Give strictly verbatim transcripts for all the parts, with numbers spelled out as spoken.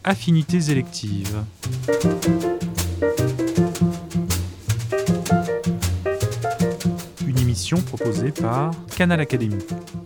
Affinités électives. Une émission proposée par Canal Académie.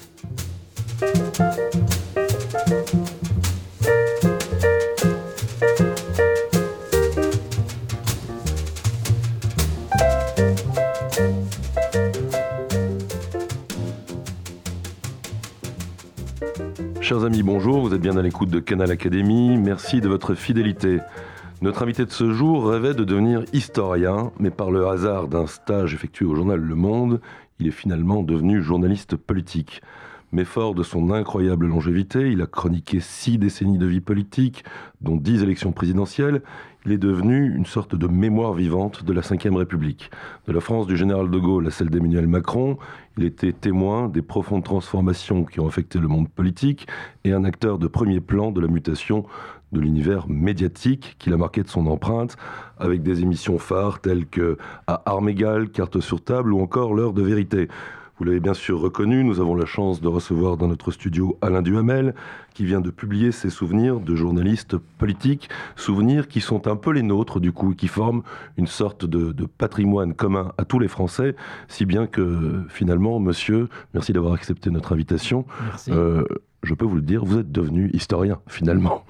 Chers amis, bonjour, vous êtes bien à l'écoute de Canal Académie, merci de votre fidélité. Notre invité de ce jour rêvait de devenir historien, mais par le hasard d'un stage effectué au journal Le Monde, il est finalement devenu journaliste politique. Mais fort de son incroyable longévité, il a chroniqué six décennies de vie politique, dont dix élections présidentielles. Il est devenu une sorte de mémoire vivante de la cinquième République. De la France du général de Gaulle à celle d'Emmanuel Macron, il était témoin des profondes transformations qui ont affecté le monde politique et un acteur de premier plan de la mutation de l'univers médiatique qu'il a marqué de son empreinte avec des émissions phares telles que À armes égales, Carte sur table ou encore L'heure de vérité. Vous l'avez bien sûr reconnu, nous avons la chance de recevoir dans notre studio Alain Duhamel, qui vient de publier ses souvenirs de journaliste politique, souvenirs qui sont un peu les nôtres du coup, et qui forment une sorte de, de patrimoine commun à tous les Français, si bien que finalement, monsieur, merci d'avoir accepté notre invitation. Merci. Euh, je peux vous le dire, vous êtes devenu historien finalement.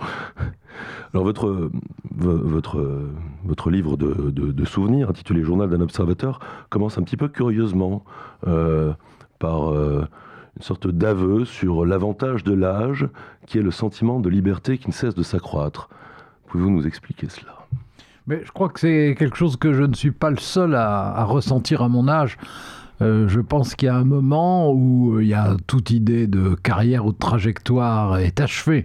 Alors votre, votre, votre livre de, de, de souvenirs, intitulé Journal d'un observateur, commence un petit peu curieusement euh, par euh, une sorte d'aveu sur l'avantage de l'âge, qui est le sentiment de liberté qui ne cesse de s'accroître. Pouvez-vous nous expliquer cela ? Mais je crois que c'est quelque chose que je ne suis pas le seul à, à ressentir à mon âge. Euh, je pense qu'il y a un moment où il y a toute idée de carrière ou de trajectoire est achevée.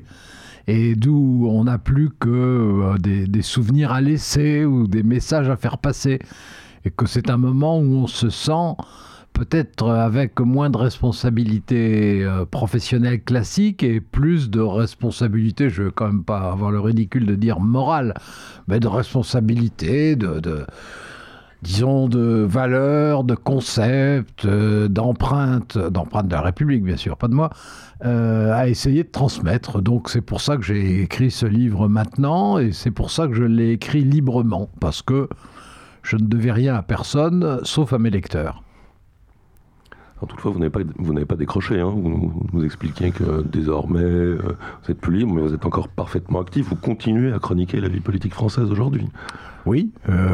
Et d'où on n'a plus que euh, des, des souvenirs à laisser ou des messages à faire passer. Et que c'est un moment où on se sent peut-être avec moins de responsabilités euh, professionnelles classiques et plus de responsabilités, je ne veux quand même pas avoir le ridicule de dire morale, mais de responsabilités, de... de disons, de valeurs, de concepts, euh, d'empreintes, d'empreintes de la République, bien sûr, pas de moi, euh, à essayer de transmettre. Donc c'est pour ça que j'ai écrit ce livre maintenant, et c'est pour ça que je l'ai écrit librement, parce que je ne devais rien à personne, sauf à mes lecteurs. Alors, toutefois, vous n'avez pas, vous n'avez pas décroché. Hein. Vous nous, nous expliquiez que désormais, euh, vous êtes plus libre, mais vous êtes encore parfaitement actif. Vous continuez à chroniquer la vie politique française aujourd'hui. Oui,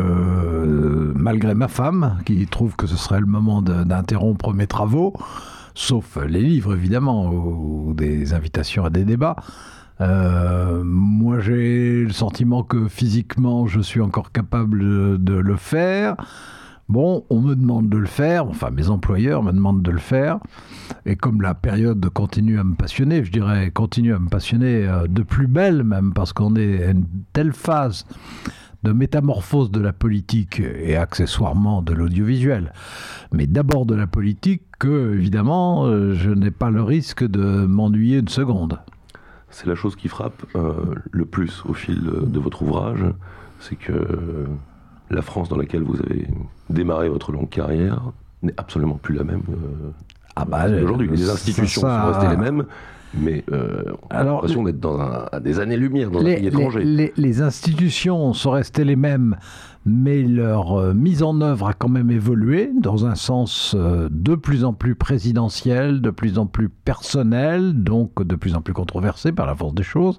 euh, malgré ma femme, qui trouve que ce serait le moment de, d'interrompre mes travaux, sauf les livres, évidemment, ou, ou des invitations à des débats. Euh, moi, j'ai le sentiment que physiquement, je suis encore capable de, de le faire. Bon, on me demande de le faire, enfin mes employeurs me demandent de le faire, et comme la période continue à me passionner, je dirais continue à me passionner euh, de plus belle même, parce qu'on est à une telle phase de métamorphose de la politique et accessoirement de l'audiovisuel, mais d'abord de la politique, que évidemment euh, je n'ai pas le risque de m'ennuyer une seconde. C'est la chose qui frappe euh, le plus au fil de votre ouvrage, c'est que euh, la France dans laquelle vous avez démarré votre longue carrière n'est absolument plus la même euh, ah bah, aujourd'hui. Les institutions ça, sont restées les mêmes, mais euh, on a alors, l'impression d'être dans un, à des années-lumière dans les, un pays étranger. Les, les, les institutions sont restées les mêmes, mais leur euh, mise en œuvre a quand même évolué dans un sens euh, de plus en plus présidentiel, de plus en plus personnel, donc de plus en plus controversé par la force des choses.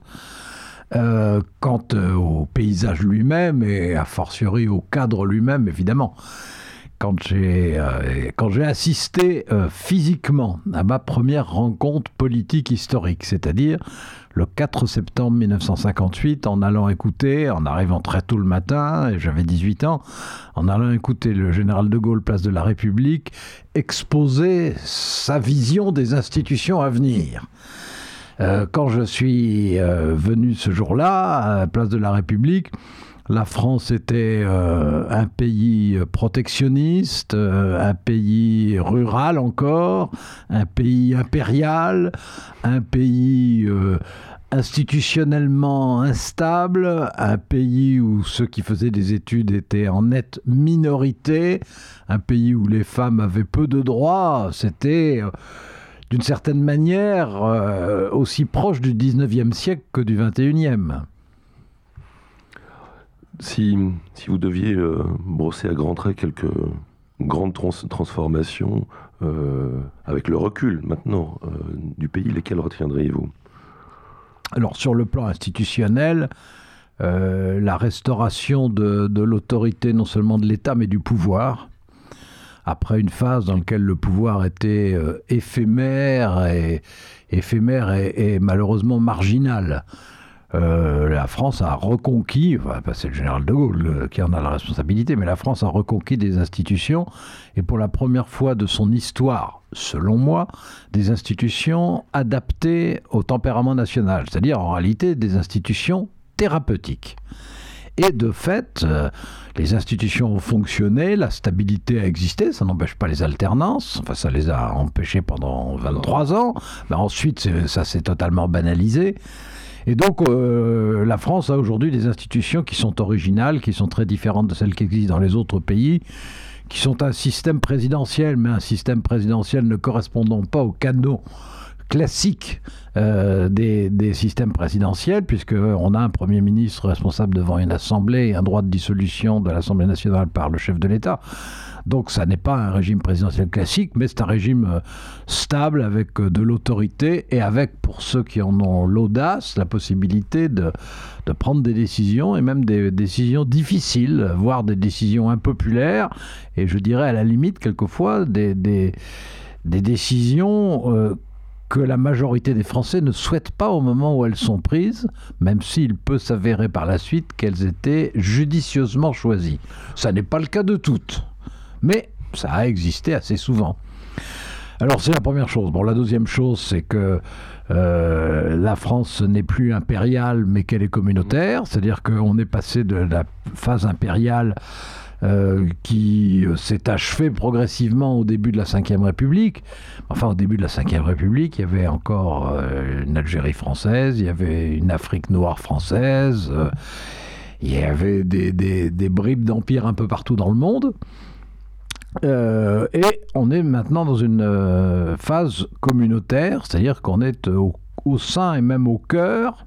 Euh, quant euh, au paysage lui-même et a fortiori au cadre lui-même, évidemment. Quand j'ai, euh, quand j'ai assisté euh, physiquement à ma première rencontre politique historique, c'est-à-dire le quatre septembre mille neuf cent cinquante-huit, en allant écouter, en arrivant très tôt le matin, et j'avais dix-huit ans, en allant écouter le général de Gaulle, place de la République, exposer sa vision des institutions à venir. Euh, quand je suis euh, venu ce jour-là, à la place de la République, la France était euh, un pays protectionniste, euh, un pays rural encore, un pays impérial, un pays euh, institutionnellement instable, un pays où ceux qui faisaient des études étaient en nette minorité, un pays où les femmes avaient peu de droits. C'était euh, d'une certaine manière euh, aussi proche du dix-neuvième siècle que du vingt et unième. Si, si vous deviez euh, brosser à grands traits quelques grandes trans- transformations, euh, avec le recul maintenant euh, du pays, lesquelles retiendriez-vous ? Alors sur le plan institutionnel, euh, la restauration de, de l'autorité non seulement de l'État mais du pouvoir, après une phase dans laquelle le pouvoir était euh, éphémère et, éphémère et, et malheureusement marginal. Euh, la France a reconquis, enfin, c'est le général de Gaulle euh, qui en a la responsabilité, mais la France a reconquis des institutions, et pour la première fois de son histoire, selon moi, des institutions adaptées au tempérament national, c'est-à-dire en réalité des institutions thérapeutiques. Et de fait, euh, les institutions ont fonctionné, la stabilité a existé, ça n'empêche pas les alternances, enfin ça les a empêchées pendant vingt-trois ans, mais ensuite ça s'est totalement banalisé. Et donc euh, la France a aujourd'hui des institutions qui sont originales, qui sont très différentes de celles qui existent dans les autres pays, qui sont un système présidentiel, mais un système présidentiel ne correspondant pas au canon classique euh, des, des systèmes présidentiels, puisqu'on a un Premier ministre responsable devant une Assemblée et un droit de dissolution de l'Assemblée nationale par le chef de l'État. Donc ça n'est pas un régime présidentiel classique, mais c'est un régime euh, stable avec euh, de l'autorité et avec, pour ceux qui en ont l'audace, la possibilité de, de prendre des décisions, et même des décisions difficiles, voire des décisions impopulaires, et je dirais à la limite quelquefois des, des, des décisions euh, que la majorité des Français ne souhaitent pas au moment où elles sont prises, même s'il peut s'avérer par la suite qu'elles étaient judicieusement choisies. Ça n'est pas le cas de toutes, mais ça a existé assez souvent. Alors c'est la première chose. Bon, la deuxième chose, c'est que euh, la France n'est plus impériale, mais qu'elle est communautaire, c'est-à-dire qu'on est passé de la phase impériale Euh, qui s'est achevé progressivement au début de la cinquième République. Enfin, au début de la cinquième République, il y avait encore euh, une Algérie française, il y avait une Afrique noire française, euh, il y avait des, des, des bribes d'empire un peu partout dans le monde. Euh, et on est maintenant dans une euh, phase communautaire, c'est-à-dire qu'on est au, au sein et même au cœur.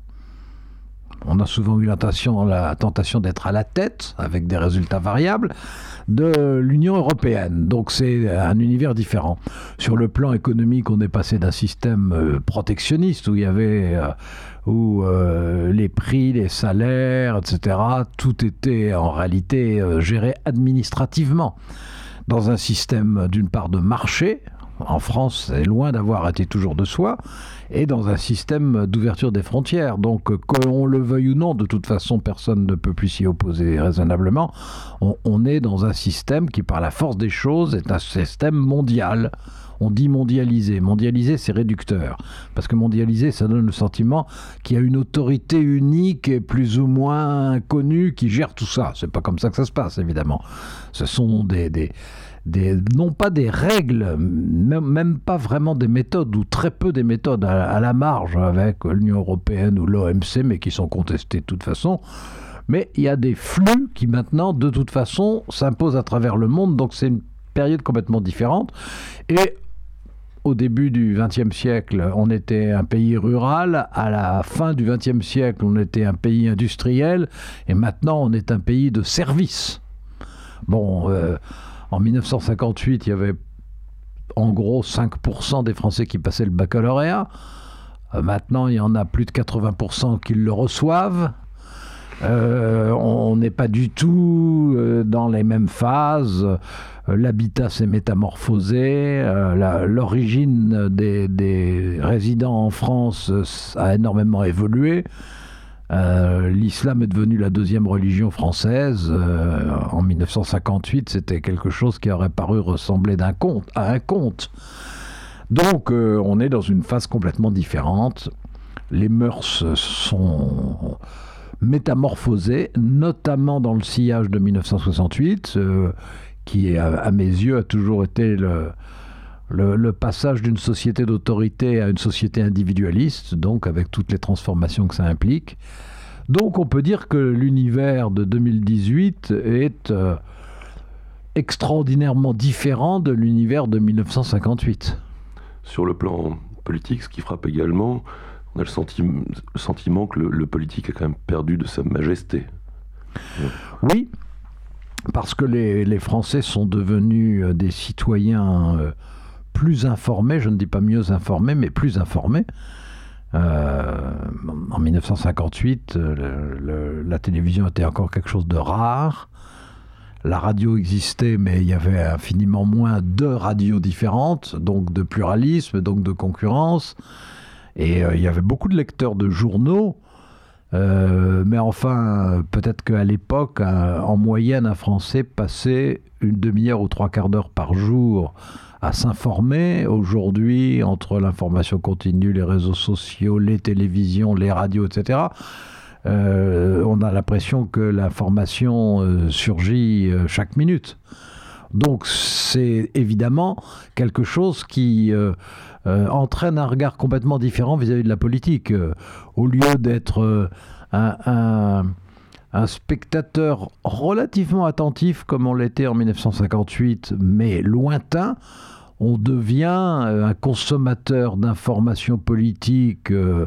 On a souvent eu la tentation, la tentation d'être à la tête, avec des résultats variables, de l'Union européenne. Donc c'est un univers différent. Sur le plan économique, on est passé d'un système euh, protectionniste où il y avait euh, où euh, les prix, les salaires, et cetera, tout était en réalité euh, géré administrativement. Dans un système d'une part de marché, en France, c'est loin d'avoir été toujours de soi, et dans un système d'ouverture des frontières. Donc, qu'on le veuille ou non, de toute façon, personne ne peut plus s'y opposer raisonnablement. On, on est dans un système qui, par la force des choses, est un système mondial. On dit mondialisé. Mondialisé, c'est réducteur. Parce que mondialisé, ça donne le sentiment qu'il y a une autorité unique et plus ou moins connue qui gère tout ça. C'est pas comme ça que ça se passe, évidemment. Ce sont des... des Des, non pas des règles, même, même pas vraiment des méthodes, ou très peu des méthodes à, à la marge avec l'Union européenne ou l'O M C, mais qui sont contestées de toute façon. Mais il y a des flux qui maintenant, de toute façon, s'imposent à travers le monde, donc c'est une période complètement différente. Et au début du vingtième siècle, on était un pays rural, à la fin du vingtième siècle, on était un pays industriel, et maintenant on est un pays de services. Bon... Euh, En dix-neuf cent cinquante-huit, il y avait en gros cinq pour cent des Français qui passaient le baccalauréat. Euh, maintenant, il y en a plus de quatre-vingts pour cent qui le reçoivent. Euh, on n'est pas du tout euh, dans les mêmes phases. Euh, l'habitat s'est métamorphosé. Euh, la, l'origine des, des résidents en France a énormément évolué. Euh, l'islam est devenu la deuxième religion française. Euh, en dix-neuf cent cinquante-huit, c'était quelque chose qui aurait paru ressembler d'un conte, à un conte. Donc, euh, on est dans une phase complètement différente. Les mœurs sont métamorphosées, notamment dans le sillage de dix-neuf cent soixante-huit, euh, qui, à, à mes yeux, a toujours été le... Le, le passage d'une société d'autorité à une société individualiste, donc avec toutes les transformations que ça implique. Donc on peut dire que l'univers de deux mille dix-huit est euh, extraordinairement différent de l'univers de dix-neuf cent cinquante-huit. Sur le plan politique, ce qui frappe également, on a le, senti- le sentiment que le, le politique a quand même perdu de sa majesté. Oui, parce que les, les Français sont devenus des citoyens euh, plus informés, je ne dis pas mieux informés, mais plus informés. Euh, en mille neuf cent cinquante-huit, le, le, la télévision était encore quelque chose de rare. La radio existait, mais il y avait infiniment moins de radios différentes, donc de pluralisme, donc de concurrence. Et euh, il y avait beaucoup de lecteurs de journaux. Euh, mais enfin, peut-être qu'à l'époque, un, en moyenne, un Français passait une demi-heure ou trois quarts d'heure par jour à s'informer. Aujourd'hui, entre l'information continue, les réseaux sociaux, les télévisions, les radios, et cetera, euh, on a l'impression que l'information euh, surgit euh, chaque minute. Donc c'est évidemment quelque chose qui euh, euh, entraîne un regard complètement différent vis-à-vis de la politique. Euh, au lieu d'être euh, un, un, un spectateur relativement attentif comme on l'était en mille neuf cent cinquante-huit, mais lointain, on devient un consommateur d'informations politiques euh,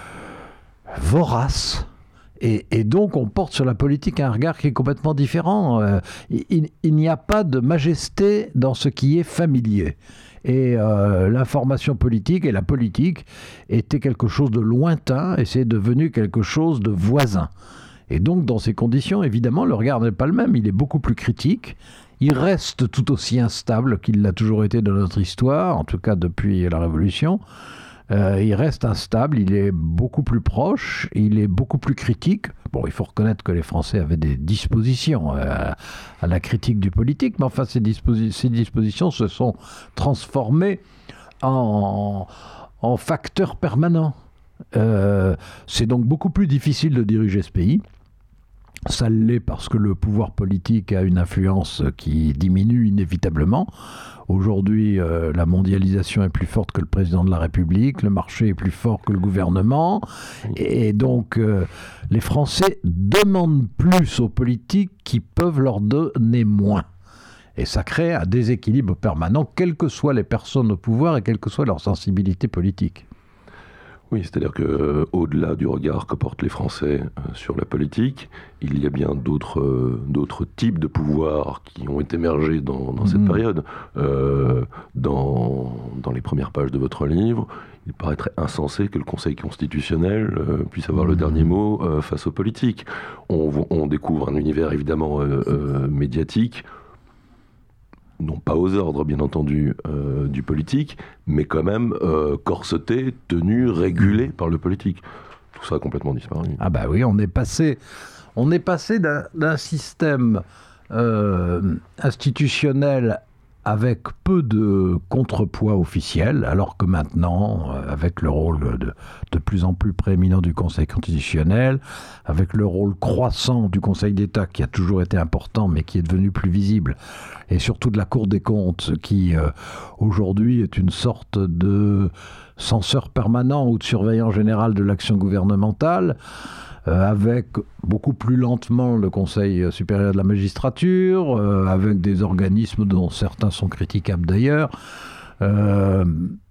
vorace. Et, et donc, on porte sur la politique un regard qui est complètement différent. Euh, il, il n'y a pas de majesté dans ce qui est familier. Et euh, l'information politique et la politique étaient quelque chose de lointain et c'est devenu quelque chose de voisin. Et donc, dans ces conditions, évidemment, le regard n'est pas le même. Il est beaucoup plus critique. Il reste tout aussi instable qu'il l'a toujours été dans notre histoire, en tout cas depuis la Révolution. Euh, il reste instable, il est beaucoup plus proche, il est beaucoup plus critique. Bon, il faut reconnaître que les Français avaient des dispositions euh, à la critique du politique, mais enfin, ces, disposi- ces dispositions se sont transformées en, en facteurs permanents. Euh, c'est donc beaucoup plus difficile de diriger ce pays. Ça l'est parce que le pouvoir politique a une influence qui diminue inévitablement. Aujourd'hui, euh, la mondialisation est plus forte que le président de la République, le marché est plus fort que le gouvernement, et donc euh, les Français demandent plus aux politiques qui peuvent leur donner moins. Et ça crée un déséquilibre permanent, quelles que soient les personnes au pouvoir et quelle que soit leur sensibilité politique. Oui, c'est-à-dire qu'au-delà du regard que portent les Français euh, sur la politique, il y a bien d'autres, euh, d'autres types de pouvoirs qui ont émergé dans, dans mmh. cette période. Euh, dans, dans les premières pages de votre livre, il paraîtrait insensé que le Conseil constitutionnel euh, puisse avoir mmh. le dernier mot euh, face aux politiques. On, on découvre un univers évidemment euh, euh, médiatique, non pas aux ordres, bien entendu, euh, du politique, mais quand même euh, corseté, tenu, régulé par le politique. Tout ça a complètement disparu. Ah bah oui, on est passé, on est passé d'un, d'un système euh, institutionnel avec peu de contrepoids officiel, alors que maintenant, avec le rôle de, de plus en plus prééminent du Conseil constitutionnel, avec le rôle croissant du Conseil d'État, qui a toujours été important, mais qui est devenu plus visible, et surtout de la Cour des comptes, qui euh, aujourd'hui est une sorte de censeur permanent ou de surveillant général de l'action gouvernementale, Euh, avec beaucoup plus lentement le Conseil supérieur de la magistrature, euh, avec des organismes dont certains sont critiquables d'ailleurs. Euh,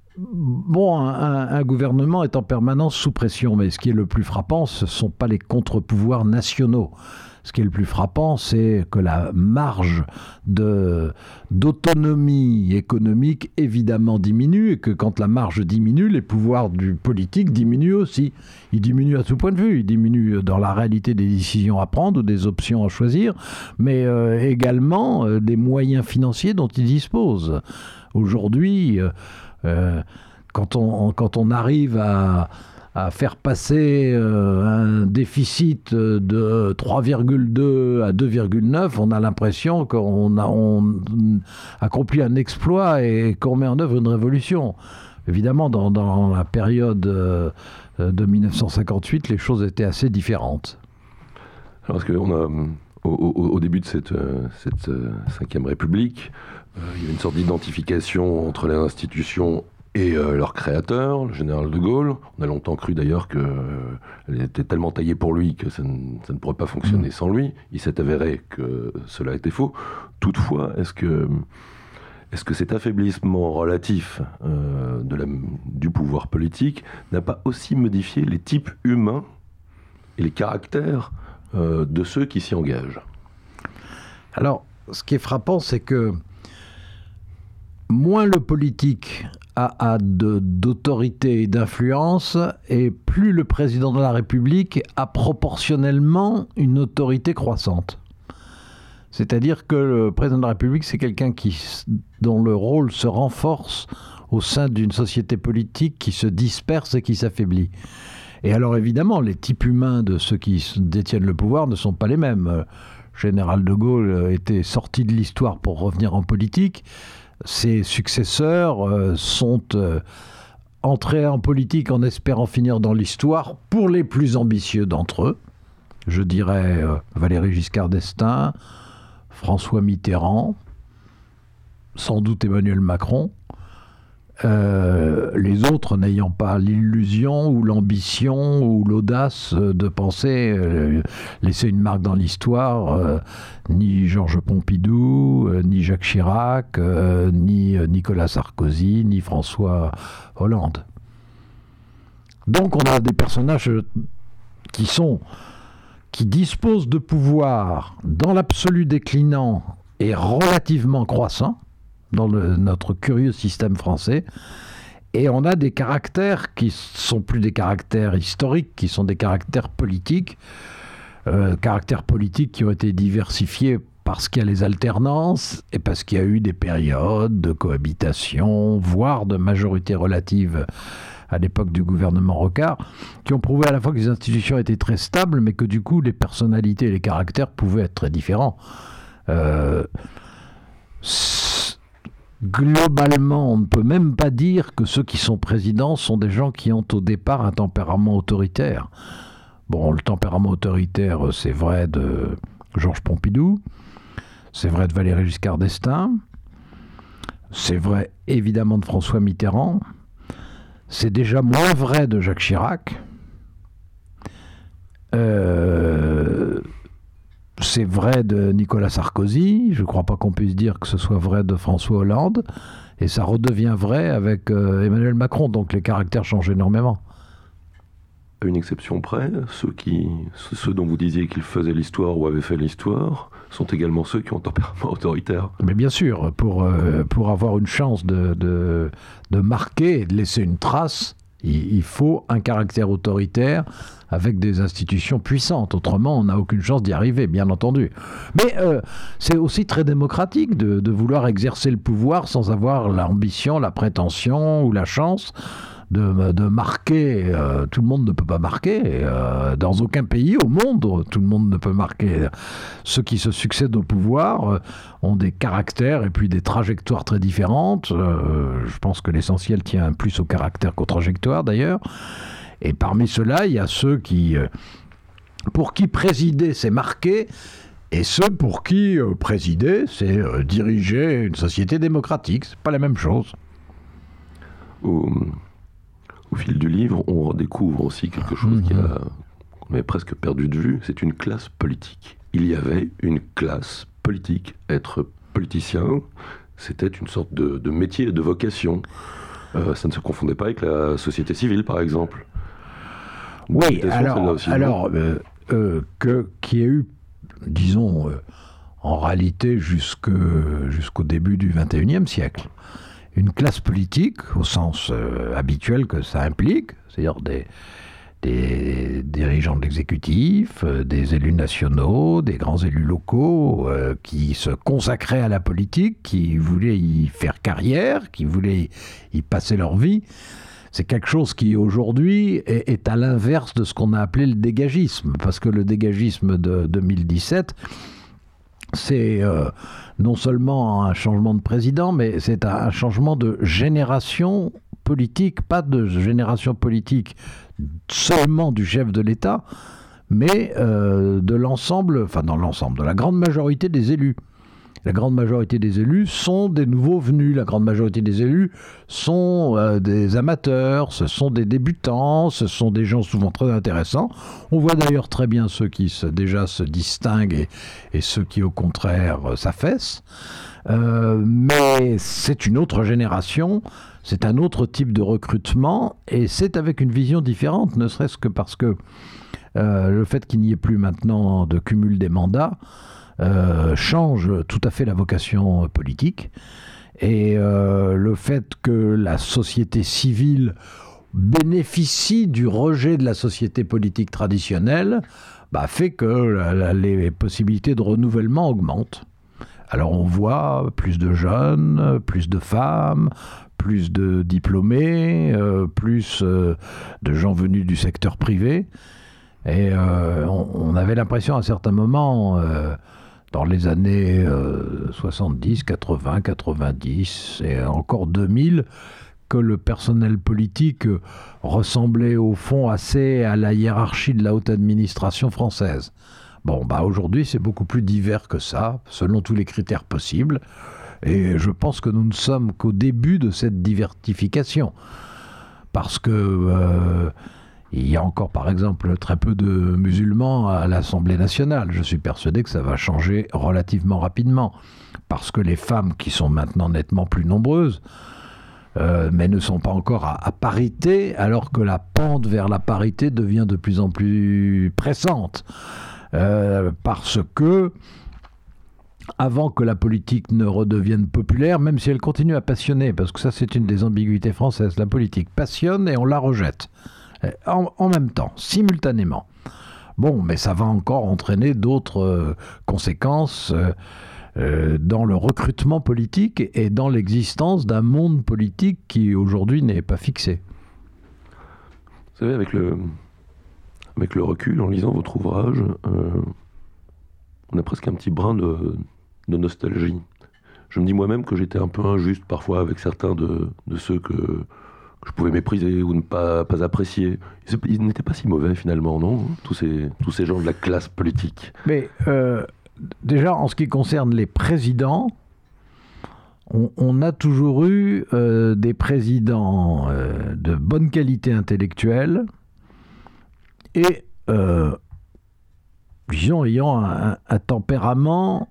bon, un, un gouvernement est en permanence sous pression, mais ce qui est le plus frappant, ce ne sont pas les contre-pouvoirs nationaux. Ce qui est le plus frappant, c'est que la marge de, d'autonomie économique, évidemment, diminue, et que quand la marge diminue, les pouvoirs du politique diminuent aussi. Ils diminuent à tout point de vue. Ils diminuent dans la réalité des décisions à prendre ou des options à choisir, mais euh, également euh, des moyens financiers dont ils disposent. Aujourd'hui, euh, euh, quand on, quand on arrive à... à faire passer euh, un déficit de trois virgule deux à deux virgule neuf, on a l'impression qu'on a on accomplit un exploit et qu'on met en œuvre une révolution. Évidemment, dans, dans la période euh, de mille neuf cent cinquante-huit, les choses étaient assez différentes. Alors, parce qu'on a, au, au, au début de cette, cette euh, cinquième République, euh, il y a une sorte d'identification entre les institutions et euh, leur créateur, le général de Gaulle. On a longtemps cru d'ailleurs qu'elle euh, était tellement taillée pour lui que ça ne, ça ne pourrait pas fonctionner mmh. sans lui. Il s'est avéré que cela était faux. Toutefois, est-ce que, est-ce que cet affaiblissement relatif euh, de la, du pouvoir politique n'a pas aussi modifié les types humains et les caractères euh, de ceux qui s'y engagent. Alors, ce qui est frappant, c'est que moins le politique a, a de, d'autorité et d'influence, et plus le président de la République a proportionnellement une autorité croissante. C'est-à-dire que le président de la République, c'est quelqu'un qui, dont le rôle se renforce au sein d'une société politique qui se disperse et qui s'affaiblit. Et alors évidemment, les types humains de ceux qui détiennent le pouvoir ne sont pas les mêmes. Général de Gaulle était sorti de l'histoire pour revenir en politique. Ses successeurs euh, sont euh, entrés en politique en espérant finir dans l'histoire pour les plus ambitieux d'entre eux. Je dirais euh, Valéry Giscard d'Estaing, François Mitterrand, sans doute Emmanuel Macron. Euh, les autres n'ayant pas l'illusion ou l'ambition ou l'audace de penser euh, laisser une marque dans l'histoire, euh, ni Georges Pompidou, euh, ni Jacques Chirac, euh, ni Nicolas Sarkozy, ni François Hollande. Donc on a des personnages qui sont, qui disposent de pouvoir dans l'absolu déclinant et relativement croissant, dans le, notre curieux système français, et on a des caractères qui sont plus des caractères historiques, qui sont des caractères politiques, euh, caractères politiques qui ont été diversifiés parce qu'il y a les alternances et parce qu'il y a eu des périodes de cohabitation, voire de majorité relative à l'époque du gouvernement Rocard, qui ont prouvé à la fois que les institutions étaient très stables, mais que du coup les personnalités et les caractères pouvaient être très différents. Euh, Globalement, on ne peut même pas dire que ceux qui sont présidents sont des gens qui ont au départ un tempérament autoritaire. Bon, le tempérament autoritaire, c'est vrai de Georges Pompidou, c'est vrai de Valéry Giscard d'Estaing, c'est vrai évidemment de François Mitterrand, c'est déjà moins vrai de Jacques Chirac. Euh... C'est vrai de Nicolas Sarkozy, je ne crois pas qu'on puisse dire que ce soit vrai de François Hollande, et ça redevient vrai avec euh, Emmanuel Macron, donc les caractères changent énormément. À une exception près, ceux, qui, ceux dont vous disiez qu'ils faisaient l'histoire ou avaient fait l'histoire sont également ceux qui ont un tempérament autoritaire. Mais bien sûr, pour, euh, pour avoir une chance de, de, de marquer et de laisser une trace, il, il faut un caractère autoritaire avec des institutions puissantes. Autrement, on n'a aucune chance d'y arriver, bien entendu. Mais euh, c'est aussi très démocratique de, de vouloir exercer le pouvoir sans avoir l'ambition, la prétention ou la chance de, de marquer. Euh, tout le monde ne peut pas marquer. Euh, dans aucun pays au monde, tout le monde ne peut marquer. Ceux qui se succèdent au pouvoir euh, ont des caractères et puis des trajectoires très différentes. Euh, je pense que l'essentiel tient plus au caractère qu'aux trajectoires, d'ailleurs. Et parmi ceux-là, il y a ceux qui, pour qui présider, c'est marquer, et ceux pour qui euh, présider, c'est euh, diriger une société démocratique. C'est pas la même chose. Au, au fil du livre, on redécouvre aussi quelque chose mmh. qui a, qu'on avait presque perdu de vue, c'est une classe politique. Il y avait une classe politique. Être politicien, c'était une sorte de, de métier, de vocation. Euh, ça ne se confondait pas avec la société civile, par exemple. Oui, alors, alors euh, euh, que, qu'il y ait eu, disons, euh, en réalité jusque, jusqu'au début du vingt et unième siècle, une classe politique, au sens euh, habituel que ça implique, c'est-à-dire des, des dirigeants de l'exécutif, euh, des élus nationaux, des grands élus locaux, euh, qui se consacraient à la politique, qui voulaient y faire carrière, qui voulaient y, y passer leur vie. C'est quelque chose qui, aujourd'hui, est, est à l'inverse de ce qu'on a appelé le dégagisme. Parce que le dégagisme de deux mille dix-sept, c'est euh, non seulement un changement de président, mais c'est un, un changement de génération politique, pas de génération politique seulement du chef de l'État, mais euh, de l'ensemble, enfin dans l'ensemble, de la grande majorité des élus. La grande majorité des élus sont des nouveaux venus. La grande majorité des élus sont euh, des amateurs, ce sont des débutants, ce sont des gens souvent très intéressants. On voit d'ailleurs très bien ceux qui se, déjà se distinguent et, et ceux qui au contraire s'affaissent. Euh, mais c'est une autre génération, c'est un autre type de recrutement et c'est avec une vision différente, ne serait-ce que parce que euh, le fait qu'il n'y ait plus maintenant de cumul des mandats euh, change tout à fait la vocation politique. Et euh, le fait que la société civile bénéficie du rejet de la société politique traditionnelle bah, fait que la, la, les possibilités de renouvellement augmentent. Alors on voit plus de jeunes, plus de femmes, plus de diplômés, euh, plus euh, de gens venus du secteur privé. Et euh, on, on avait l'impression à certains moments, euh, dans les années euh, soixante-dix, quatre-vingts, quatre-vingt-dix et encore deux mille, que le personnel politique ressemblait au fond assez à la hiérarchie de la haute administration française. Bon, bah aujourd'hui, c'est beaucoup plus divers que ça, selon tous les critères possibles. Et je pense que nous ne sommes qu'au début de cette diversification. Parce que euh, il y a encore, par exemple, très peu de musulmans à l'Assemblée nationale. Je suis persuadé que ça va changer relativement rapidement. Parce que les femmes, qui sont maintenant nettement plus nombreuses, Euh, mais ne sont pas encore à, à parité, alors que la pente vers la parité devient de plus en plus pressante. Euh, parce que, avant que la politique ne redevienne populaire, même si elle continue à passionner, parce que ça c'est une des ambiguïtés françaises, la politique passionne et on la rejette, en, en même temps, simultanément. Bon, mais ça va encore entraîner d'autres euh, conséquences euh, Euh, dans le recrutement politique et dans l'existence d'un monde politique qui aujourd'hui n'est pas fixé. Vous savez, avec le, avec le recul, en lisant votre ouvrage, euh, on a presque un petit brin de, de nostalgie. Je me dis moi-même que j'étais un peu injuste parfois avec certains de, de ceux que, que je pouvais mépriser ou ne pas, pas apprécier. Ils, ils n'étaient pas si mauvais finalement, non ? Tous ces, tous ces gens de la classe politique. Mais... Euh... Déjà, en ce qui concerne les présidents, on, on a toujours eu euh, des présidents euh, de bonne qualité intellectuelle et, euh, disons, ayant un, un tempérament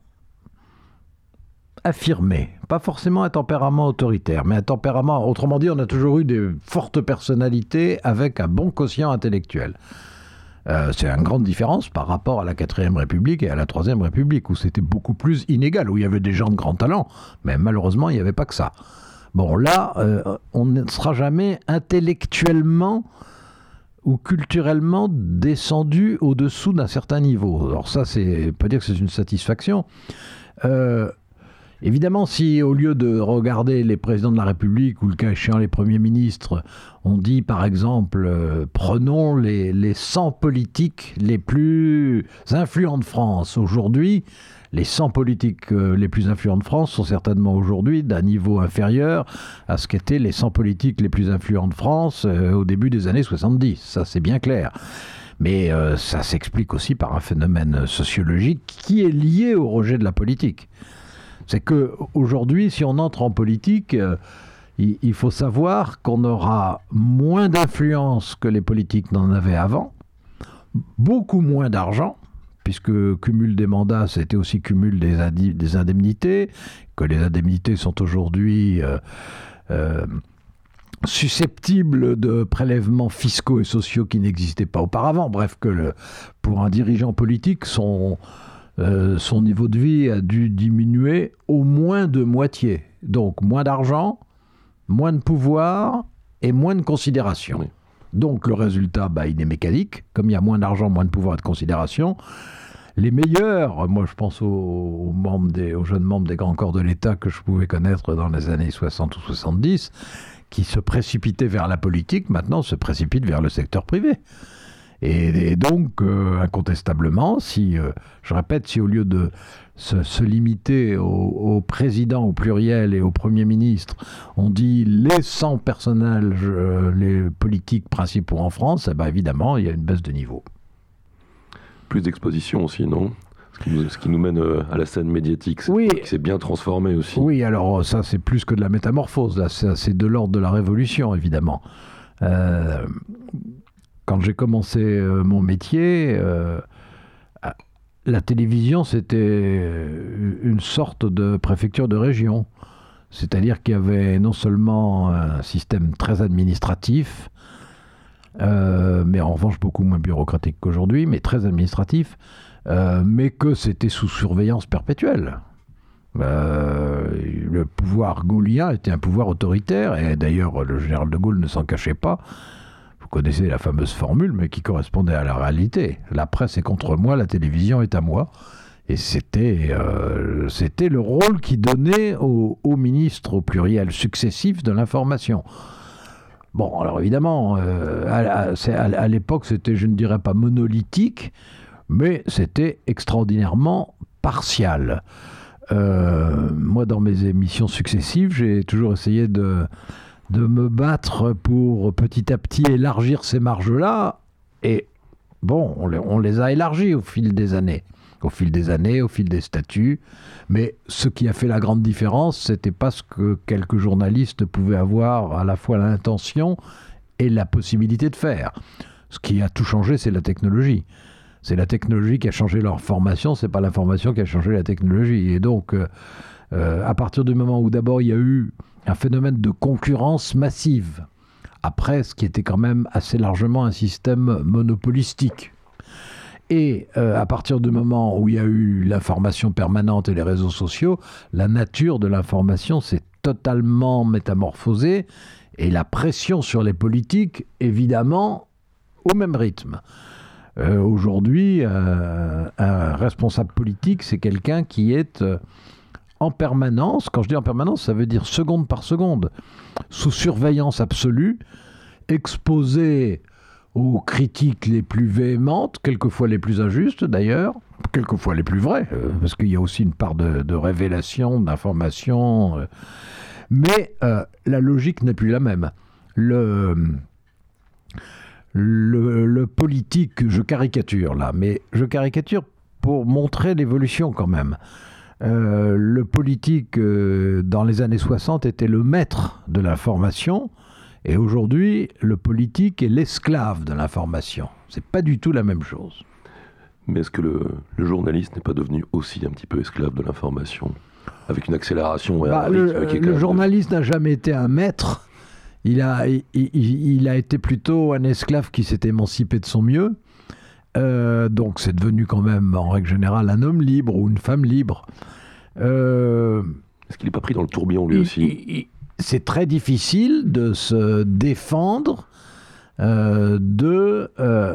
affirmé. Pas forcément un tempérament autoritaire, mais un tempérament... Autrement dit, on a toujours eu des fortes personnalités avec un bon quotient intellectuel. Euh, c'est une grande différence par rapport à la quatrième République et à la troisième République, où c'était beaucoup plus inégal, où il y avait des gens de grand talent, mais malheureusement, il n'y avait pas que ça. Bon, là, euh, on ne sera jamais intellectuellement ou culturellement descendu au-dessous d'un certain niveau. Alors ça, c'est, on peut dire que c'est une satisfaction. Euh, Évidemment, si au lieu de regarder les présidents de la République ou le cas échéant les premiers ministres, on dit par exemple, euh, prenons les, les cent politiques les plus influents de France. Aujourd'hui, les cent politiques euh, les plus influents de France sont certainement aujourd'hui d'un niveau inférieur à ce qu'étaient les cent politiques les plus influents de France euh, au début des années soixante-dix. Ça, c'est bien clair. Mais euh, ça s'explique aussi par un phénomène sociologique qui est lié au rejet de la politique. C'est qu'aujourd'hui, si on entre en politique, euh, il, il faut savoir qu'on aura moins d'influence que les politiques n'en avaient avant, beaucoup moins d'argent, puisque cumul des mandats, c'était aussi cumul des, indi- des indemnités, que les indemnités sont aujourd'hui euh, euh, susceptibles de prélèvements fiscaux et sociaux qui n'existaient pas auparavant. Bref, que le, pour un dirigeant politique, son... Euh, son niveau de vie a dû diminuer au moins de moitié. Donc moins d'argent, moins de pouvoir et moins de considération. Oui. Donc le résultat, bah, il est mécanique. Comme il y a moins d'argent, moins de pouvoir et de considération, les meilleurs, moi je pense aux, aux, membres des, aux jeunes membres des grands corps de l'État que je pouvais connaître dans les années soixante ou soixante-dix, qui se précipitaient vers la politique, maintenant se précipitent vers le secteur privé. Et, et donc, euh, incontestablement, si, euh, je répète, si au lieu de se, se limiter au, au président, au pluriel et au Premier ministre, on dit les cent personnages, euh, les politiques principaux en France, eh ben évidemment, il y a une baisse de niveau. Plus d'exposition aussi, non ? Ce qui, nous, ce qui nous mène à la scène médiatique, c'est, oui. qui s'est bien transformé aussi. Oui, alors ça, c'est plus que de la métamorphose, là, c'est, c'est de l'ordre de la révolution, évidemment. Euh... Quand j'ai commencé euh, mon métier, euh, la télévision, c'était une sorte de préfecture de région. C'est-à-dire qu'il y avait non seulement un système très administratif, euh, mais en revanche beaucoup moins bureaucratique qu'aujourd'hui, mais très administratif, euh, mais que c'était sous surveillance perpétuelle. Euh, le pouvoir gaullien était un pouvoir autoritaire, et d'ailleurs le général de Gaulle ne s'en cachait pas. Vous connaissez la fameuse formule, mais qui correspondait à la réalité. La presse est contre moi, la télévision est à moi. Et c'était, euh, c'était le rôle qu'il donnait aux, aux ministres au pluriel successifs de l'information. Bon, alors évidemment, euh, à, à, à l'époque, c'était, je ne dirais pas monolithique, mais c'était extraordinairement partial. Euh, moi, dans mes émissions successives, j'ai toujours essayé de, de me battre pour petit à petit élargir ces marges-là. Et bon, on les, on les a élargies au fil des années. Au fil des années, au fil des statuts. Mais ce qui a fait la grande différence, c'était pas ce que quelques journalistes pouvaient avoir à la fois l'intention et la possibilité de faire. Ce qui a tout changé, c'est la technologie. C'est la technologie qui a changé leur formation, c'est pas la formation qui a changé la technologie. Et donc, euh, euh, à partir du moment où d'abord il y a eu un phénomène de concurrence massive, après ce qui était quand même assez largement un système monopolistique, et euh, à partir du moment où il y a eu l'information permanente et les réseaux sociaux, la nature de l'information s'est totalement métamorphosée, et la pression sur les politiques, évidemment, au même rythme. Euh, aujourd'hui, euh, un responsable politique, c'est quelqu'un qui est euh, en permanence, quand je dis en permanence, ça veut dire seconde par seconde, sous surveillance absolue, exposé aux critiques les plus véhémentes, quelquefois les plus injustes d'ailleurs, quelquefois les plus vraies, euh, parce qu'il y a aussi une part de, de révélation, d'information, euh, mais euh, la logique n'est plus la même. Le... Le, le politique, je caricature là, mais je caricature pour montrer l'évolution quand même. Euh, le politique, euh, dans les années soixante, était le maître de l'information, et aujourd'hui, le politique est l'esclave de l'information. C'est pas du tout la même chose. Mais est-ce que le, le journaliste n'est pas devenu aussi un petit peu esclave de l'information, avec une accélération et bah, un le, rythme qui est le journaliste de... n'a jamais été un maître. Il a, il, il, il a été plutôt un esclave qui s'est émancipé de son mieux. Euh, donc c'est devenu quand même, en règle générale, un homme libre ou une femme libre. Euh, Est-ce qu'il n'est pas pris dans le tourbillon, lui il, aussi il, il, C'est très difficile de se défendre euh, de euh,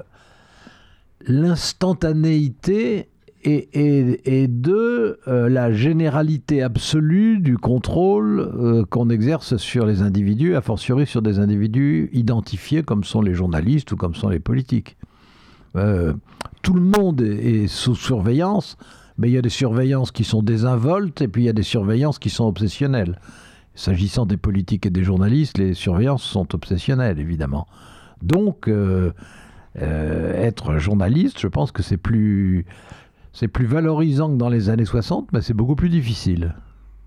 l'instantanéité et, et, et de euh, la généralité absolue du contrôle euh, qu'on exerce sur les individus, a fortiori sur des individus identifiés comme sont les journalistes ou comme sont les politiques. Euh, tout le monde est, est sous surveillance, mais il y a des surveillances qui sont désinvoltes et puis il y a des surveillances qui sont obsessionnelles. S'agissant des politiques et des journalistes, les surveillances sont obsessionnelles, évidemment. Donc, euh, euh, être journaliste, je pense que c'est plus... C'est plus valorisant que dans les années soixante, mais c'est beaucoup plus difficile.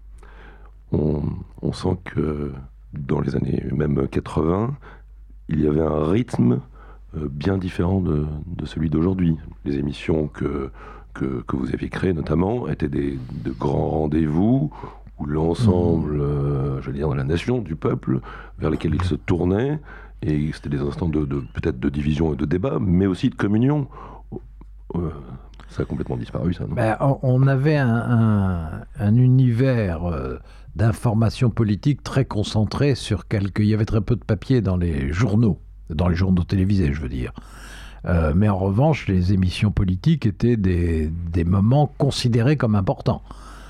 On, on sent que dans les années même quatre-vingts, il y avait un rythme bien différent de, de celui d'aujourd'hui. Les émissions que, que, que vous aviez créées notamment étaient des, de grands rendez-vous où l'ensemble, mmh. euh, je veux dire, de la nation, du peuple, vers lesquels ils se tournaient, et c'était des instants de, de, peut-être de division et de débat, mais aussi de communion. Euh, Ça a complètement disparu, ça, non ? Ben, on avait un, un, un univers euh, d'information politique très concentré sur quelques... Il y avait très peu de papier dans les journaux, dans les journaux télévisés, je veux dire. Euh, mais en revanche, les émissions politiques étaient des, des moments considérés comme importants.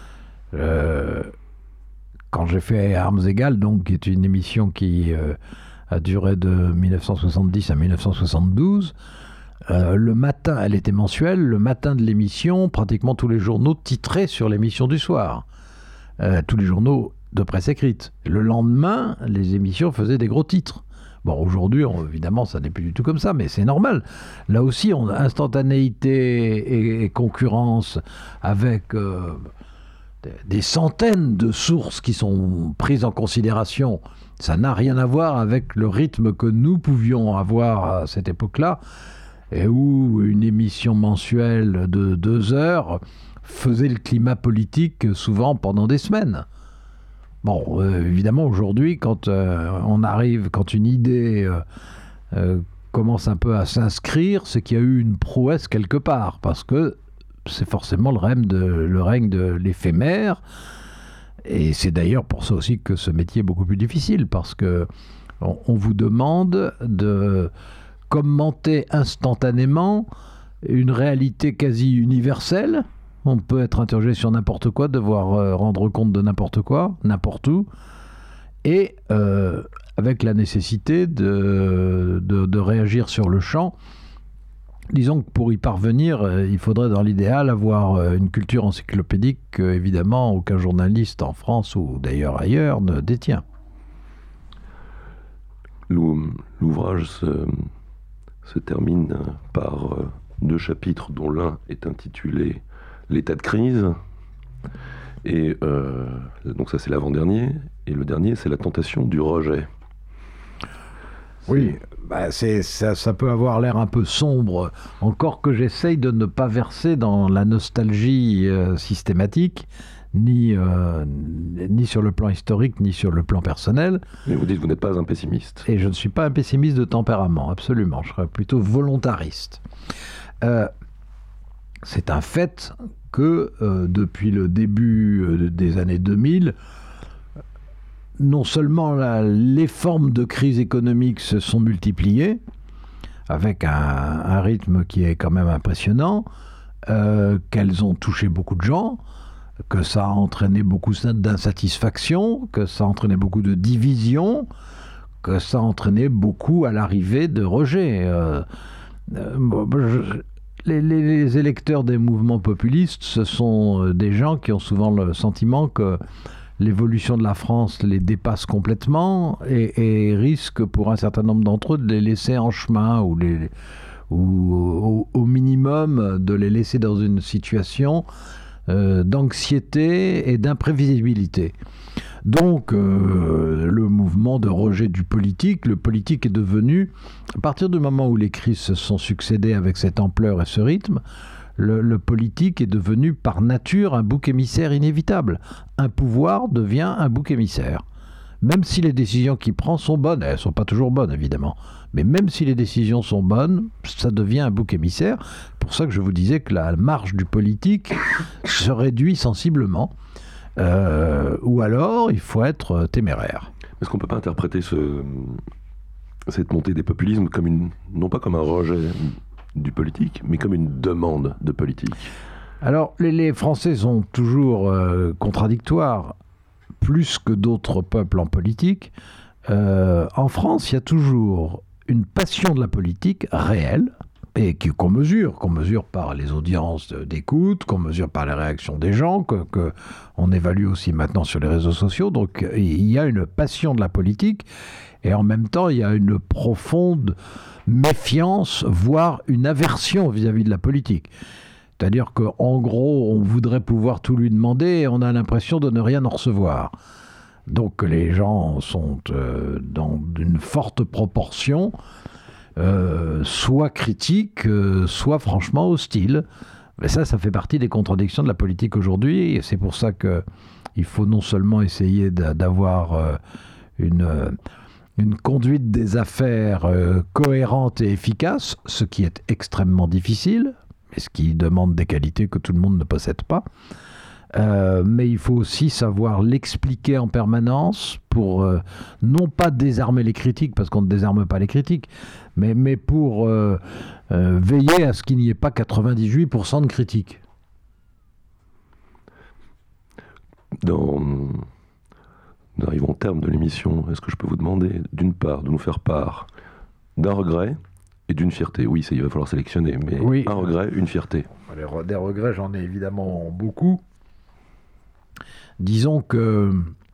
Euh, quand j'ai fait Armes égales, donc, qui est une émission qui euh, a duré de dix-neuf cent soixante-dix à dix-neuf cent soixante-douze... Euh, le matin, elle était mensuelle, le matin de l'émission, pratiquement tous les journaux titraient sur l'émission du soir. Euh, tous les journaux de presse écrite. Le lendemain, les émissions faisaient des gros titres. Bon, aujourd'hui, on, évidemment, ça n'est plus du tout comme ça, mais c'est normal. Là aussi, on a instantanéité et, et concurrence avec euh, des centaines de sources qui sont prises en considération. Ça n'a rien à voir avec le rythme que nous pouvions avoir à cette époque-là, et où une émission mensuelle de deux heures faisait le climat politique souvent pendant des semaines. Bon, euh, évidemment, aujourd'hui, quand euh, on arrive, quand une idée euh, euh, commence un peu à s'inscrire, c'est qu'il y a eu une prouesse quelque part, parce que c'est forcément le règne de, le règne de l'éphémère, et c'est d'ailleurs pour ça aussi que ce métier est beaucoup plus difficile, parce que on, on vous demande de commenter instantanément une réalité quasi universelle. On peut être interrogé sur n'importe quoi, devoir euh, rendre compte de n'importe quoi, n'importe où, et euh, avec la nécessité de, de, de réagir sur le champ. Disons que pour y parvenir, euh, il faudrait dans l'idéal avoir euh, une culture encyclopédique que, évidemment, aucun journaliste en France ou d'ailleurs ailleurs ne détient. L'ouvrage se, se termine par euh, deux chapitres dont l'un est intitulé « L'état de crise ». Et euh, donc ça c'est l'avant-dernier, et le dernier c'est la tentation du rejet. Oui, bah c'est, ça, ça peut avoir l'air un peu sombre, encore que j'essaye de ne pas verser dans la nostalgie euh, systématique, ni, euh, ni sur le plan historique, ni sur le plan personnel. Mais vous dites que vous n'êtes pas un pessimiste. Et je ne suis pas un pessimiste de tempérament, absolument, je serais plutôt volontariste. Euh, c'est un fait que euh, depuis le début euh, des années deux mille, non seulement la, les formes de crise économique se sont multipliées, avec un, un rythme qui est quand même impressionnant, euh, qu'elles ont touché beaucoup de gens, que ça a entraîné beaucoup d'insatisfaction, que ça a entraîné beaucoup de division, que ça a entraîné beaucoup à l'arrivée de rejets. Euh, euh, je, Les, les, les électeurs des mouvements populistes, ce sont des gens qui ont souvent le sentiment que l'évolution de la France les dépasse complètement et, et risque pour un certain nombre d'entre eux de les laisser en chemin ou, les, ou au, au minimum de les laisser dans une situation euh, d'anxiété et d'imprévisibilité. Donc, euh, le mouvement de rejet du politique, le politique est devenu, à partir du moment où les crises se sont succédées avec cette ampleur et ce rythme, le, le politique est devenu par nature un bouc émissaire inévitable. Un pouvoir devient un bouc émissaire. Même si les décisions qu'il prend sont bonnes, elles ne sont pas toujours bonnes évidemment, mais même si les décisions sont bonnes, ça devient un bouc émissaire. C'est pour ça que je vous disais que la marge du politique se réduit sensiblement. Euh, ou alors, il faut être téméraire. Est-ce qu'on ne peut pas interpréter ce, cette montée des populismes comme une, non pas comme un rejet du politique, mais comme une demande de politique? Alors, les, les Français sont toujours euh, contradictoires, plus que d'autres peuples en politique. Euh, en France, il y a toujours une passion de la politique réelle, et qu'on mesure, qu'on mesure par les audiences d'écoute, qu'on mesure par les réactions des gens, que, que on évalue aussi maintenant sur les réseaux sociaux. Donc il y a une passion de la politique, et en même temps il y a une profonde méfiance, voire une aversion vis-à-vis de la politique. C'est-à-dire qu'en gros, on voudrait pouvoir tout lui demander, et on a l'impression de ne rien en recevoir. Donc les gens sont euh, dans une forte proportion Euh, soit critique, euh, soit franchement hostile. Mais ça, ça fait partie des contradictions de la politique aujourd'hui, et c'est pour ça qu'il faut non seulement essayer d'avoir euh, une, euh, une conduite des affaires euh, cohérente et efficace, ce qui est extrêmement difficile, mais ce qui demande des qualités que tout le monde ne possède pas. Euh, mais il faut aussi savoir l'expliquer en permanence pour euh, non pas désarmer les critiques, parce qu'on ne désarme pas les critiques, mais, mais pour euh, euh, veiller à ce qu'il n'y ait pas quatre-vingt-dix-huit pour cent de critiques. Dans... Nous arrivons au terme de l'émission. Est-ce que je peux vous demander, d'une part, de nous faire part d'un regret et d'une fierté? Oui, ça, il va falloir sélectionner, mais oui. Un regret, une fierté. Des regrets, j'en ai évidemment beaucoup. Disons que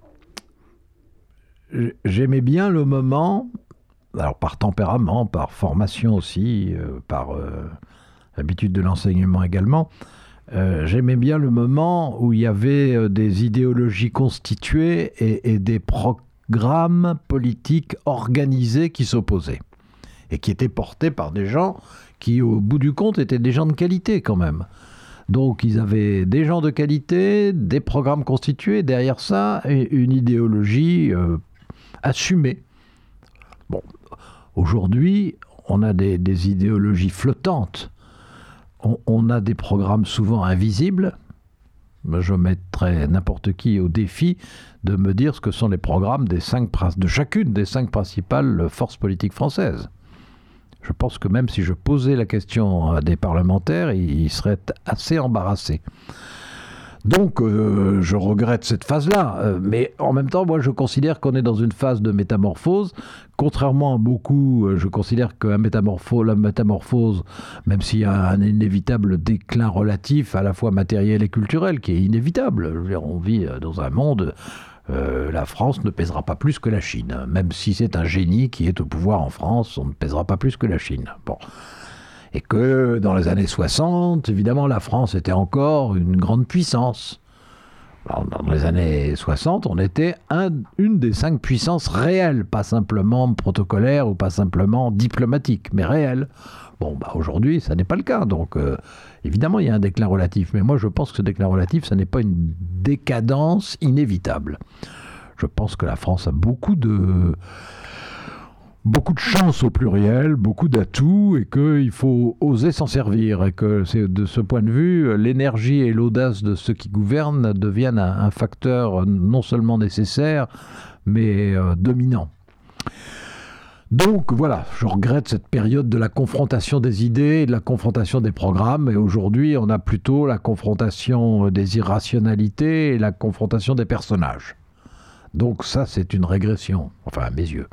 j'aimais bien le moment, alors par tempérament, par formation aussi, euh, par euh, habitude de l'enseignement également, euh, j'aimais bien le moment où il y avait euh, des idéologies constituées et, et des programmes politiques organisés qui s'opposaient et qui étaient portés par des gens qui, au bout du compte, étaient des gens de qualité quand même. Donc ils avaient des gens de qualité, des programmes constitués, derrière ça, et une idéologie euh, assumée. Bon, aujourd'hui, on a des, des idéologies flottantes. On, on a des programmes souvent invisibles. Je mettrais n'importe qui au défi de me dire ce que sont les programmes des cinq, de chacune des cinq principales forces politiques françaises. Je pense que même si je posais la question à des parlementaires, ils seraient assez embarrassés. Donc, euh, je regrette cette phase-là. Euh, mais en même temps, moi, je considère qu'on est dans une phase de métamorphose. Contrairement à beaucoup, euh, je considère que la métamorphose, la métamorphose, même s'il y a un inévitable déclin relatif, à la fois matériel et culturel, qui est inévitable. Je veux dire, on vit dans un monde... Euh, la France ne pèsera pas plus que la Chine. Même si c'est un génie qui est au pouvoir en France, on ne pèsera pas plus que la Chine. Bon. Et que dans les années soixante, évidemment, la France était encore une grande puissance. Alors, dans les années soixante, on était un, une des cinq puissances réelles, pas simplement protocolaires ou pas simplement diplomatiques, mais réelles. Bon, bah aujourd'hui, ça n'est pas le cas. Donc, euh, évidemment, il y a un déclin relatif. Mais moi, je pense que ce déclin relatif, ce n'est pas une décadence inévitable. Je pense que la France a beaucoup de... beaucoup de chance au pluriel, beaucoup d'atouts, et qu'il faut oser s'en servir. Et que c'est, de ce point de vue, l'énergie et l'audace de ceux qui gouvernent deviennent un, un facteur non seulement nécessaire, mais euh, dominant. Donc voilà, je regrette cette période de la confrontation des idées et de la confrontation des programmes. Et aujourd'hui, on a plutôt la confrontation des irrationalités et la confrontation des personnages. Donc ça, c'est une régression, enfin à mes yeux.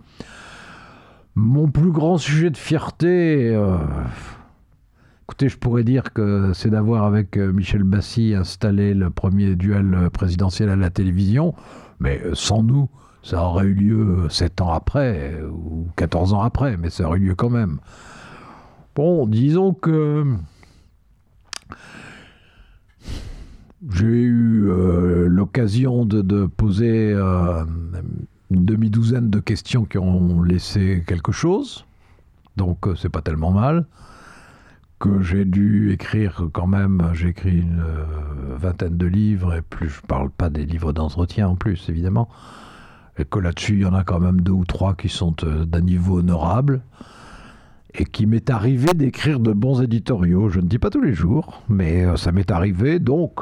Mon plus grand sujet de fierté, euh, écoutez, je pourrais dire que c'est d'avoir avec Michel Bassy installé le premier duel présidentiel à la télévision, mais sans nous, ça aurait eu lieu sept ans après, ou quatorze ans après, mais ça aurait eu lieu quand même. Bon, disons que j'ai eu euh, l'occasion de, de poser euh, une demi-douzaine de questions qui ont laissé quelque chose, donc euh, c'est pas tellement mal. Que j'ai dû écrire quand même, j'ai écrit une euh, vingtaine de livres, et plus je parle pas des livres d'entretien en plus, évidemment. Et que là-dessus, il y en a quand même deux ou trois qui sont euh, d'un niveau honorable, et qu'il m'est arrivé d'écrire de bons éditoriaux. Je ne dis pas tous les jours, mais euh, ça m'est arrivé. Donc,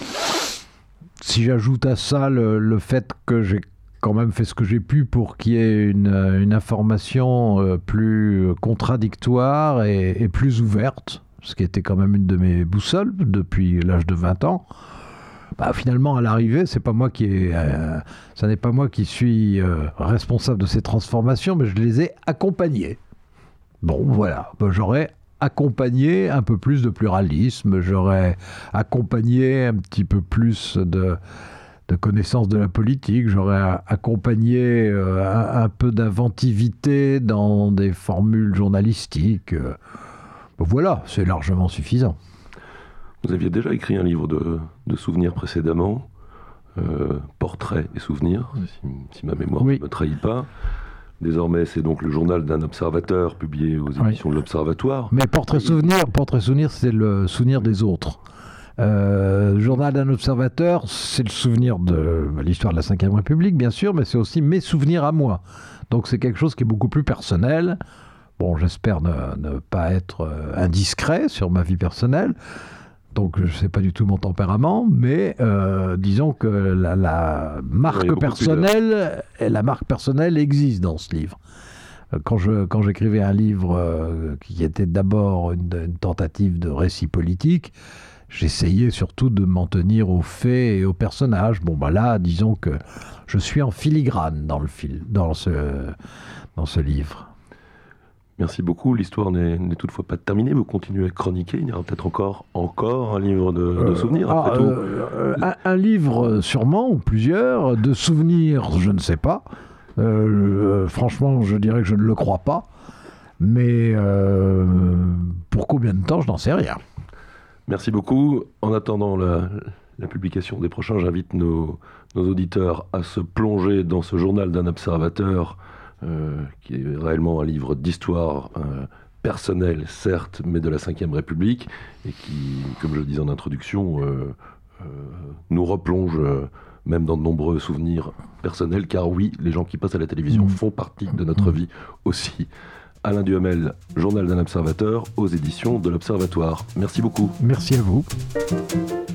si j'ajoute à ça le, le fait que j'ai quand même fait ce que j'ai pu pour qu'il y ait une, une information euh, plus contradictoire et, et plus ouverte, ce qui était quand même une de mes boussoles depuis l'âge de vingt ans, bah, finalement, à l'arrivée, c'est pas moi qui ai, euh, ça n'est pas moi qui suis euh, responsable de ces transformations, mais je les ai accompagnées. Bon, voilà, bah, j'aurais accompagné un peu plus de pluralisme, j'aurais accompagné un petit peu plus de, de connaissance de la politique, j'aurais accompagné euh, un, un peu d'inventivité dans des formules journalistiques. Euh, bah, voilà, c'est largement suffisant. Vous aviez déjà écrit un livre de, de souvenirs précédemment, euh, Portraits et souvenirs, si, si ma mémoire oui. ne me trahit pas. Désormais, c'est donc le journal d'un observateur publié aux éditions oui. de l'Observatoire. Mais Portrait souvenir, Portrait souvenir, c'est le souvenir des autres. Euh, le journal d'un observateur, c'est le souvenir de l'histoire de la cinquième République, bien sûr, mais c'est aussi mes souvenirs à moi. Donc c'est quelque chose qui est beaucoup plus personnel. Bon, j'espère ne, ne pas être indiscret sur ma vie personnelle. Donc, je ne sais pas du tout mon tempérament, mais euh, disons que la, la marque personnelle, la marque personnelle existe dans ce livre. Quand, je, quand j'écrivais un livre euh, qui était d'abord une, une tentative de récit politique, j'essayais surtout de m'en tenir aux faits et aux personnages. Bon, bah là, disons que je suis en filigrane dans, le fil, dans, ce, dans ce livre. Merci beaucoup. L'histoire n'est, n'est toutefois pas terminée. Vous continuez à chroniquer. Il y aura peut-être encore, encore un livre de, de souvenirs, après ah, tout. Euh, un, un livre sûrement, ou plusieurs. De souvenirs, je ne sais pas. Euh, euh, franchement, je dirais que je ne le crois pas. Mais euh, pour combien de temps, je n'en sais rien. Merci beaucoup. En attendant la, la publication des prochains, j'invite nos, nos auditeurs à se plonger dans ce journal d'un observateur, Euh, qui est réellement un livre d'histoire euh, personnelle, certes, mais de la cinquième République, et qui, comme je le disais en introduction, euh, euh, nous replonge euh, même dans de nombreux souvenirs personnels, car oui, les gens qui passent à la télévision mmh. font partie de notre vie aussi. Alain Duhamel, Journal d'un observateur, aux éditions de l'Observatoire. Merci beaucoup. Merci à vous.